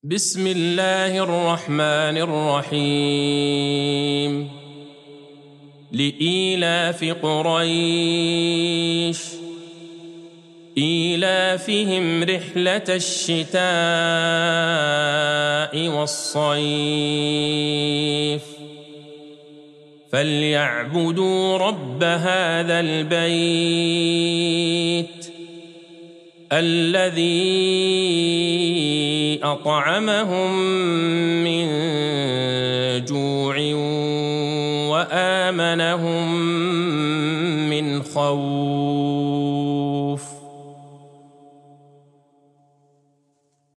بسم الله الرحمن الرحيم لإيلاف قريش إيلافهم رحلة الشتاء والصيف فليعبدوا رب هذا البيت الذي أطعمهم من جوع وآمنهم من خوف.